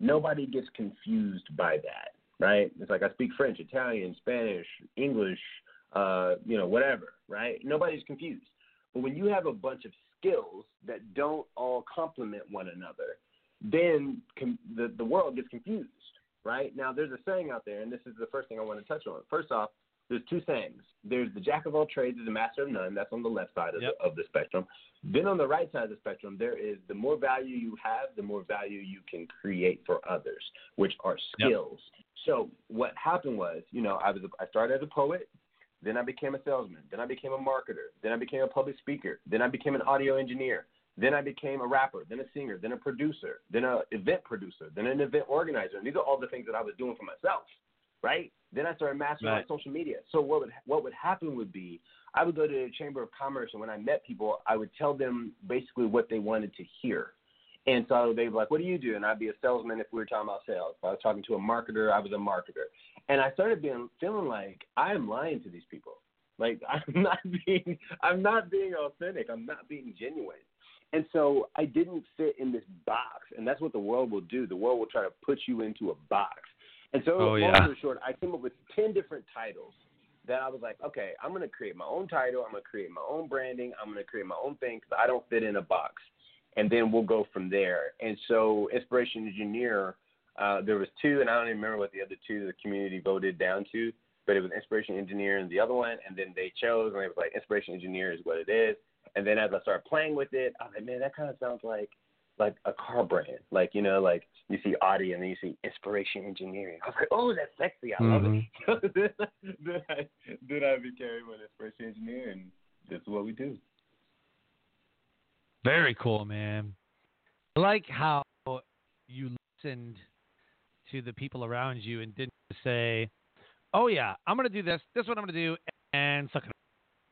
nobody gets confused by that, right? It's like I speak French, Italian, Spanish, English, uh, you know, whatever, right? Nobody's confused. But when you have a bunch of skills that don't all complement one another, then com- the, the world gets confused, right? Now, there's a saying out there, and this is the first thing I want to touch on. First off, there's two sayings. There's the jack of all trades is the master of none. That's on the left side of, yep. the, of the spectrum. Then on the right side of the spectrum, there is the more value you have, the more value you can create for others, which are skills. Yep. So what happened was, you know, I was a, I started as a poet. Then I became a salesman. Then I became a marketer. Then I became a public speaker. Then I became an audio engineer. Then I became a rapper, then a singer, then a producer, then an event producer, then an event organizer. And these are all the things that I was doing for myself, right? Then I started mastering right. social media. So what would what would happen would be I would go to the Chamber of Commerce, and when I met people, I would tell them basically what they wanted to hear. And so they'd be like, what do you do? And I'd be a salesman if we were talking about sales. If I was talking to a marketer, I was a marketer. And I started being feeling like I am lying to these people. Like I'm not being I'm not being authentic. I'm not being genuine. And so I didn't fit in this box, and that's what the world will do. The world will try to put you into a box. And so, oh, long yeah. story short, I came up with ten different titles that I was like, okay, I'm going to create my own title. I'm going to create my own branding. I'm going to create my own thing because I don't fit in a box. And then we'll go from there. And so Inspiration Engineer, uh, there was two, and I don't even remember what the other two the community voted down to, but it was Inspiration Engineer and the other one, and then they chose, and it was like Inspiration Engineer is what it is. And then as I started playing with it, I was like, man, that kind of sounds like like a car brand. Like, you know, like you see Audi and then you see Inspiration Engineering. I was like, oh, that's sexy. I love mm-hmm. it. then, I, then I became an Inspiration Engineer, and this is what we do. Very cool, man. I like how you listened to the people around you and didn't say, oh, yeah, I'm going to do this. This is what I'm going to do, and suck it up.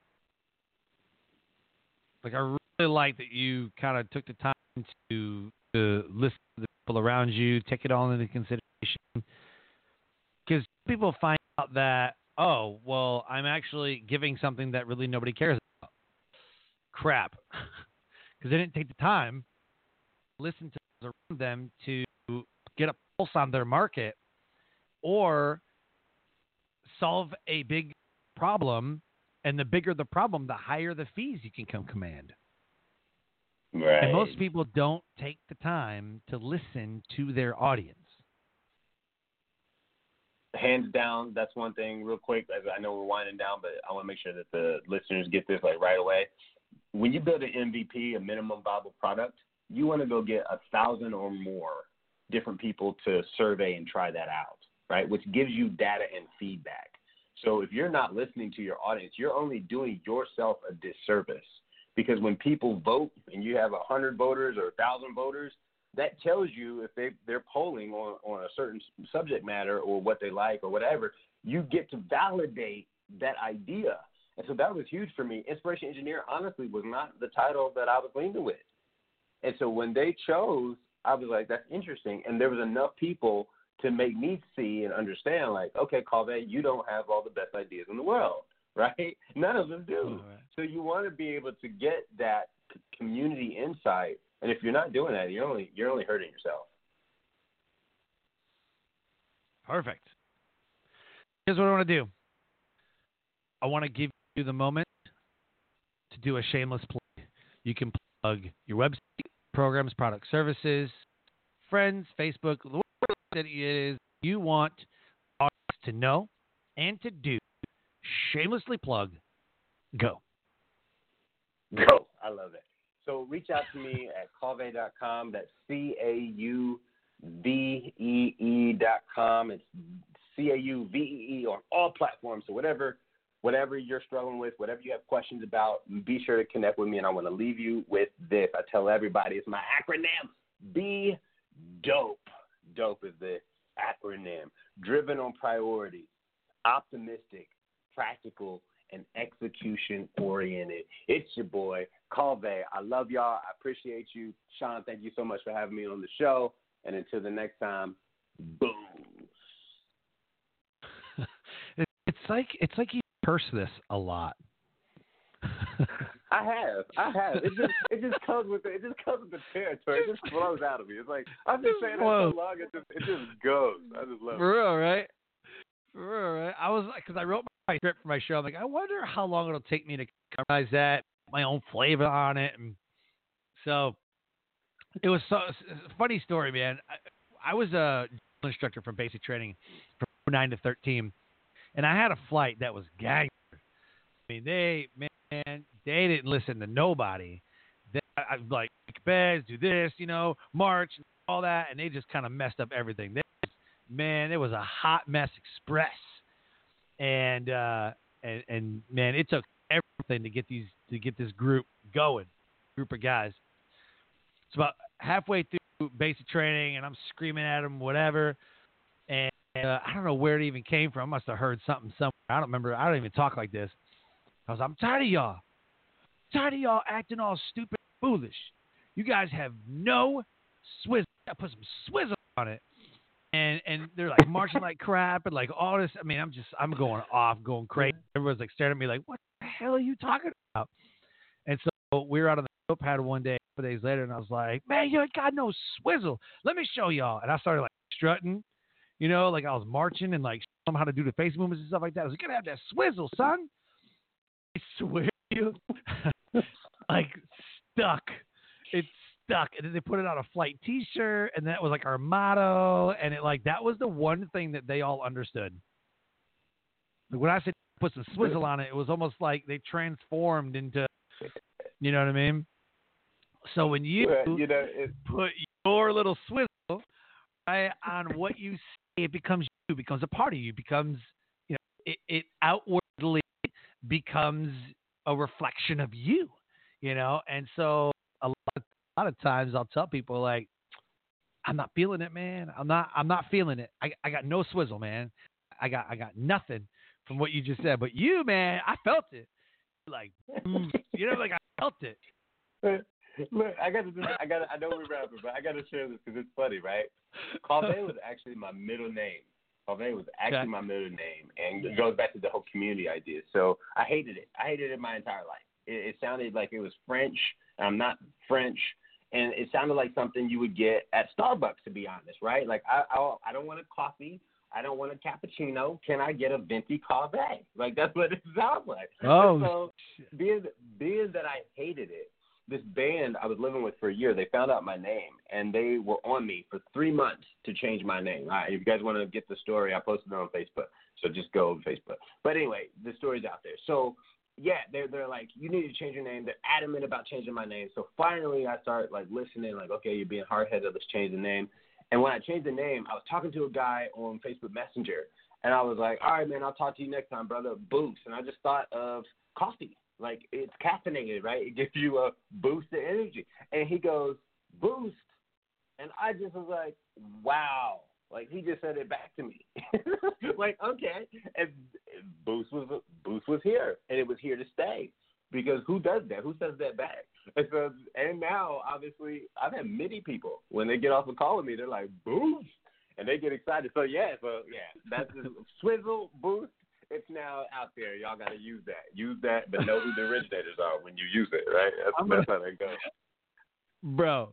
Like, I really like that you kind of took the time to, to listen to the people around you, take it all into consideration. Because people find out that, oh, well, I'm actually giving something that really nobody cares about. Crap. Because they didn't take the time to listen to those around them to get a pulse on their market or solve a big problem. And the bigger the problem, the higher the fees you can come command. Right. And most people don't take the time to listen to their audience. Hands down, that's one thing real quick. I know we're winding down, but I want to make sure that the listeners get this like right away. When you build an M V P, a minimum viable product, you want to go get a thousand or more different people to survey and try that out, right? Which gives you data and feedback. So if you're not listening to your audience, you're only doing yourself a disservice, because when people vote and you have one hundred voters or one thousand voters, that tells you if they, they're polling on, on a certain subject matter or what they like or whatever, you get to validate that idea. And so that was huge for me. Inspiration Engineer, honestly, was not the title that I was leaning with. And so when they chose, I was like, that's interesting. And there was enough people to make me see and understand, like, okay, Calvé, you don't have all the best ideas in the world, right? None of them do. Right. So you want to be able to get that c- community insight, and if you're not doing that, you're only you're only hurting yourself. Perfect. Here's what I want to do. I want to give you the moment to do a shameless plug. You can plug your website, programs, product, services, friends, Facebook, that it is you want us to know and to do. Shamelessly plug. Go. Go. I love it. So reach out to me at calve dot com. That's C A U V E E dot com. It's C A U V E E on all platforms. So whatever whatever you're struggling with, whatever you have questions about, be sure to connect with me. And I want to leave you with this. I tell everybody it's my acronym. Be dope. Dope is the acronym. Driven on priority, optimistic, practical, and execution-oriented. It's your boy, Calvé. I love y'all. I appreciate you. Sean, thank you so much for having me on the show. And until the next time, boom. It's like it's like you curse this a lot. I have, I have. It just, it just comes with the, it just comes with the territory. It just flows out of me. It's like I've been saying that so long, it just, it just goes. I just love For it. real, right? For real, right? I was like, because I wrote my script for my show. I'm like, I wonder how long it'll take me to customize that, my own flavor on it, and so it was so it's a funny story, man. I, I was a instructor for basic training from nine to thirteen, and I had a flight that was gang. I mean, they man, they didn't listen to nobody. They, I was like, beds, do this, you know, march, and all that, and they just kind of messed up everything. They, man, it was a hot mess express, and uh, and and man, it took everything to get these to get this group going, group of guys. It's about halfway through basic training, and I'm screaming at them, whatever. And uh, I don't know where it even came from. I must have heard something somewhere. I don't remember. I don't even talk like this. I was, I'm tired of y'all. I'm tired of y'all acting all stupid and foolish. You guys have no swizzle. I put some swizzle on it. And and they're like marching like crap and like all this. I mean, I'm just, I'm going off, going crazy. Everyone's like staring at me like, what the hell are you talking about? And so we were out on the pad one day, a couple days later, and I was like, man, you ain't got no swizzle. Let me show y'all. And I started like strutting, you know, like I was marching and like showing them how to do the face movements and stuff like that. I was like, you gotta have that swizzle, son. I swear to you, like stuck. It's stuck. And then they put it on a flight T-shirt, and that was like our motto. And it like that was the one thing that they all understood. Like, when I said put some swizzle on it, it was almost like they transformed into, you know what I mean? So when you, well, you know, it, put your little swizzle right on what you say, it becomes you, becomes a part of you, becomes, you know, it, it outwardly becomes a reflection of you, you know? And so a lot of, a lot of times I'll tell people like, I'm not feeling it, man. I'm not, I'm not feeling it. I, I got no swizzle, man. I got, I got nothing from what you just said, but you, man, I felt it. Like, you know, like I felt it. Look, I got to, do, I got, to, I know we're rapping, but I got to share this because it's funny, right? Calvé was actually my middle name. Calvé was actually okay. my middle name, and it goes back to the whole community idea. So I hated it. I hated it my entire life. It, it sounded like it was French. And I'm not French, and it sounded like something you would get at Starbucks, to be honest, right? Like I, I, I don't want a coffee. I don't want a cappuccino. Can I get a venti Calvé? Like that's what it sounds like. Oh, so being being that I hated it. This band I was living with for a year, they found out my name, and they were on me for three months to change my name. All right, if you guys want to get the story, I posted it on Facebook, so just go on Facebook. But anyway, the story's out there. So, yeah, they're, they're like, you need to change your name. They're adamant about changing my name. So finally I start, like, listening, like, okay, you're being hard-headed, let's change the name. And when I changed the name, I was talking to a guy on Facebook Messenger, and I was like, all right, man, I'll talk to you next time, brother, Boost. And I just thought of coffee. Like, it's caffeinated, right? It gives you a boost of energy. And he goes, Boost. And I just was like, wow. Like, he just said it back to me. Like, okay. And Boost was Boost was here, and it was here to stay. Because who does that? Who says that back? And, so, and now, obviously, I've had many people, when they get off a call with me, they're like, Boost. And they get excited. So, yeah, so, yeah, that's the Swizzle, Boost. It's now out there. Y'all got to use that. Use that, but know who the originators are when you use it, right? That's, gonna, that's how that goes. Bro,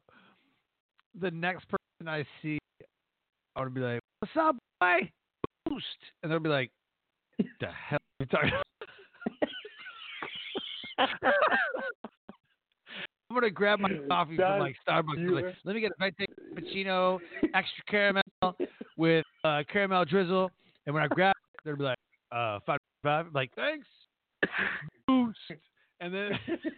the next person I see, I would be like, what's up, boy? Boost. And they'll be like, what the hell are you talking about? I'm going to grab my coffee John, from like Starbucks. Like, let me get a venti cappuccino, extra caramel with uh, caramel drizzle. And when I grab it, they'll be like, Uh, five five. Like, thanks, Boost, and then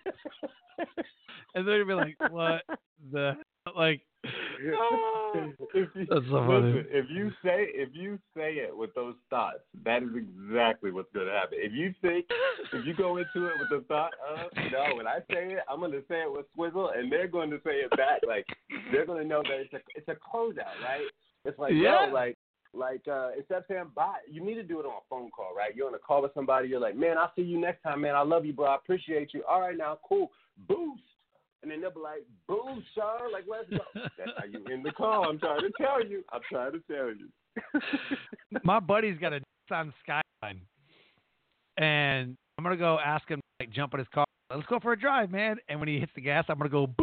and they're gonna be like, what the like? Oh. If you, That's so listen, funny. if you say if you say it with those thoughts, that is exactly what's gonna happen. If you think if you go into it with the thought of, no, when I say it, I'm gonna say it with Swizzle, and they're going to say it back. Like they're gonna know that it's a it's a closeout, right? It's like yeah, yo, like. Like, uh, instead of saying bye, you need to do it on a phone call, right? You're on a call with somebody. You're like, man, I'll see you next time, man. I love you, bro. I appreciate you. All right, now, cool. Boost. And then they'll be like, boost, Sean. Like, let's go. That's how you end the call. I'm trying to tell you. I'm trying to tell you. My buddy's got a Nissan Skyline, and I'm going to go ask him to like, jump in his car let's go for a drive, man. And when he hits the gas, I'm gonna go boo.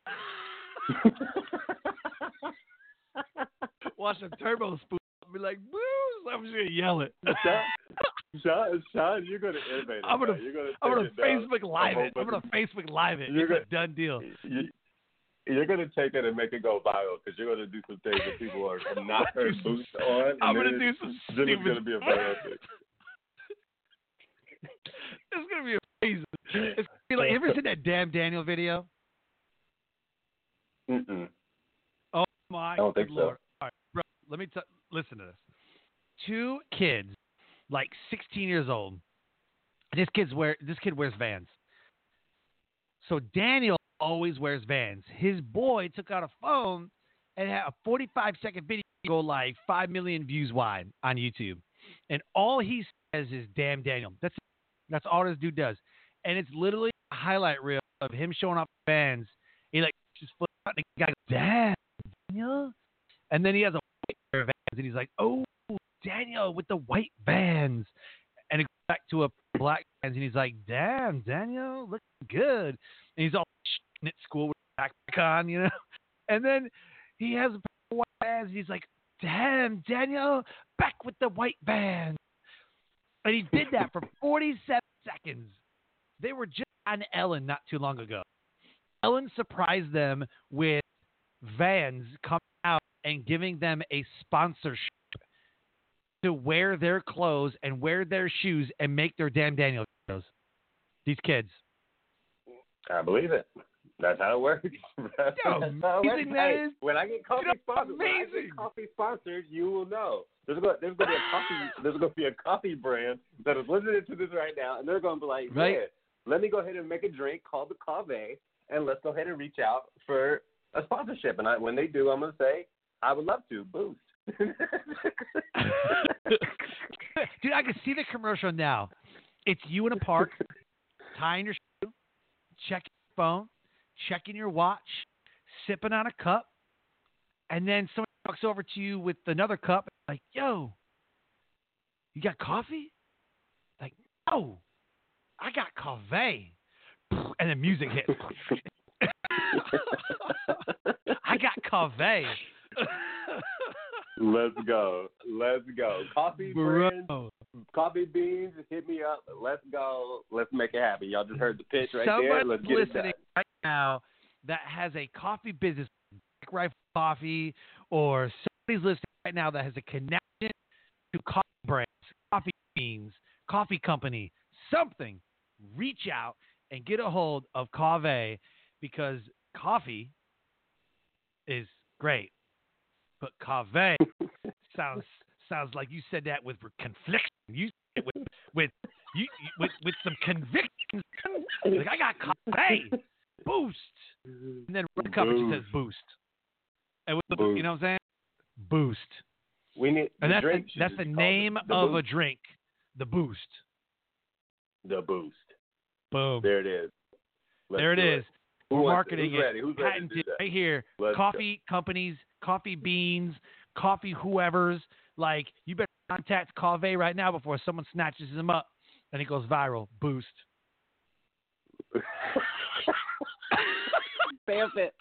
Watch the turbo spoon. I'll be like, boo. I'm just gonna yell it. Sean, Sean, you're gonna innovate it. I'm gonna, you're gonna I'm gonna it Facebook Live it. I'm gonna Facebook Live it. It's gonna, a done deal. You, you're gonna take it and make it go viral because you're gonna do some things that people are not heard boost on. I'm gonna do some then stupid. It's gonna be a viral thing. It's gonna be amazing. It's gonna be like, you ever seen that damn Daniel video? Mm-mm. Oh my I don't think Lord. so. All right, bro, let me t- listen to this. Two kids, like sixteen years old. This kid's wear this kid wears Vans. So Daniel always wears Vans. His boy took out a phone and had a forty-five second video go like five million views wide on YouTube. And all he says is "damn Daniel." That's that's all this dude does. And it's literally a highlight reel of him showing off Vans. He like just flips out and the guy goes, "Damn Daniel." And then he has a white pair of Vans and he's like, "Oh, Daniel with the white Vans." And it goes back to a black Vans and he's like, "Damn Daniel, looking good." And he's all at school with a backpack on, you know. And then he has a pair of white Vans and he's like, "Damn Daniel, back with the white Vans." And he did that for forty-seven seconds. They were just on Ellen not too long ago. Ellen surprised them with Vans coming out and giving them a sponsorship to wear their clothes and wear their shoes and make their damn Daniel videos. These kids. I believe it. That's how it works. That's Yo, how it amazing works. that Hey, is. when I get coffee You know, sponsored, when I amazing. get coffee sponsored, you will know. There's going, there's going to be a coffee. There's going to be a coffee brand that is listening to this right now, and they're going to be like, Right. "Yeah, let me go ahead and make a drink called the Cave, and let's go ahead and reach out for a sponsorship." And I, when they do, I'm going to say, "I would love to boost." Dude, I can see the commercial now. It's you in a park, tying your shoe, checking your phone, checking your watch, sipping on a cup, and then someone walks over to you with another cup, like, "Yo, you got coffee?" Like, "No, I got coffee." And then music hits. I got coffee. Let's go. Let's go. Coffee Bro. friends, coffee beans, hit me up. Let's go. Let's make it happen. Y'all just heard the pitch right there. Somebody's Let's get it done. listening right now that has a coffee business, Black Rifle Coffee, or somebody's listening right now that has a connection to coffee brands, coffee beans, coffee company, something. Reach out and get a hold of Cave, because coffee is great, but Cave sounds sounds like you said that with confliction. You said it with with you with with some convictions. Like, I got Cave boost, and then the cup it just says boost. And with the, Boost. you know what I'm saying? Boost. We need And the that's drink the, should that's just the be called name the of a Boost. drink, the Boost. The boost. Boom. There it is. Let's there it do is. Who We're wants it? marketing Who's it. ready? Who's ready to do Patented that? right here. Let's Coffee companies, coffee beans, coffee whoever's. Like, you better contact Cave right now before someone snatches him up and it goes viral. Boost. Stamp it.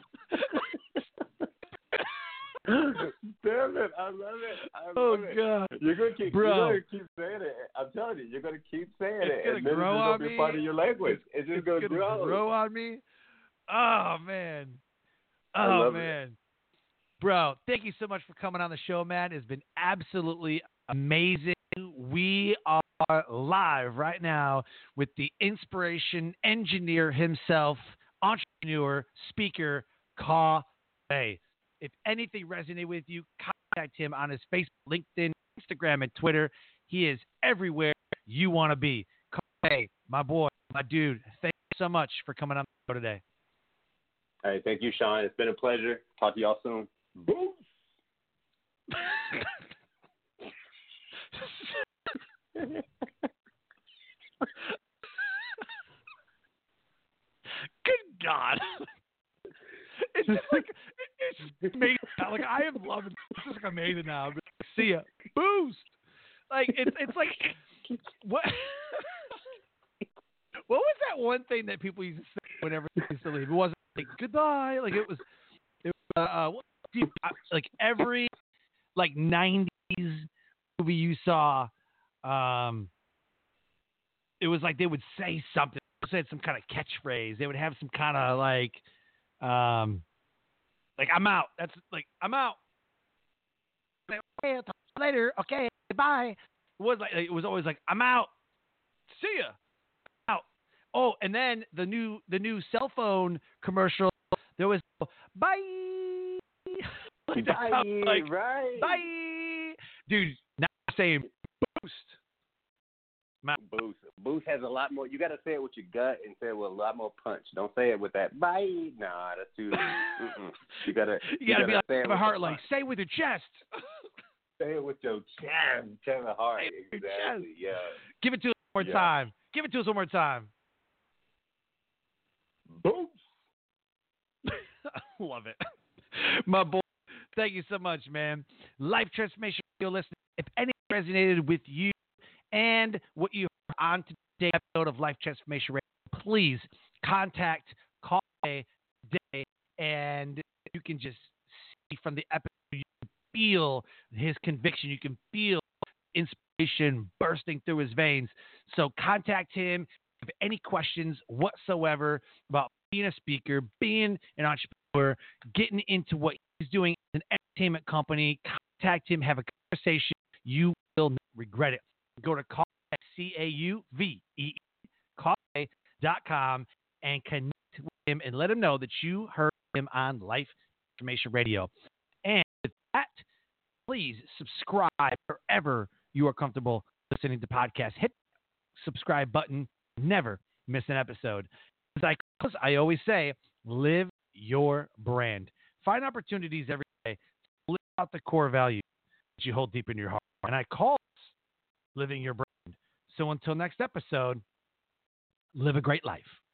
Damn it! I love it. I Oh, love it. God. You're gonna keep, Bro. you're gonna keep saying it. I'm telling you, you're gonna keep saying It's it, gonna and then grow it's on just gonna me. be part of your language. It's just It's gonna, gonna grow. grow on me. Oh, man. I Oh, love it. man. Bro, thank you so much for coming on the show, man. It's been absolutely amazing. We are live right now with the inspiration engineer himself, entrepreneur, speaker, Cave. If anything resonated with you, contact him on his Facebook, LinkedIn, Instagram, and Twitter. He is everywhere you want to be. Cave, my boy, my dude, thank you so much for coming on the show today. Hey, thank you, Sean. It's been a pleasure. Talk to y'all soon. Boom. Good God. It's just like, it's just amazing. Like, I am loving it. It's just like amazing now. Like, see ya. Boost. Like, it's, it's like, what? What was that one thing that people used to say whenever they used to leave? It wasn't like goodbye. Like it was, it was uh, what, dude, I- like every like nineties movie you saw, um, it was like they would say something, say some kind of catchphrase. They would have some kind of like, um, like I'm out. That's like I'm out. Okay, I'll talk to you later. Okay, bye. It was like it was always like I'm out. See ya. Out. Oh, and then the new the new cell phone commercial. There was bye. Like, Bye, like, right? bye, dude. Now saying boost. My, Boost. Boost has a lot more. You got to say it with your gut and say it with a lot more punch. Don't say it with that bye. Nah, that's too. Mm-mm. You gotta. you gotta, you gotta be like say it a with heart, the like punch. say it with your chest. Say it with your chest, chest of heart. Say it with your Exactly. chest. Yeah. Give it to us one more Yeah. time. Give it to us one more time. Boost. Love it. My boy, thank you so much, man. Life Transformation Radio listening. If any resonated with you and what you heard on today's episode of Life Transformation Radio, please contact Call today, and you can just see from the episode, you can feel his conviction. You can feel inspiration bursting through his veins. So contact him if any questions whatsoever about being a speaker, being an entrepreneur, getting into what he's doing in an entertainment company. Contact him, have a conversation. You will not regret it. Go to call C A U V E E, call dot com, and connect with him and let him know that you heard him on Life Transformation Radio. And with that, please subscribe wherever you are comfortable listening to podcasts. Hit the subscribe button. Never miss an episode. As I close, I always say, live your brand. Find opportunities every day to live out the core values that you hold deep in your heart. And I call this living your brand. So until next episode, live a great life.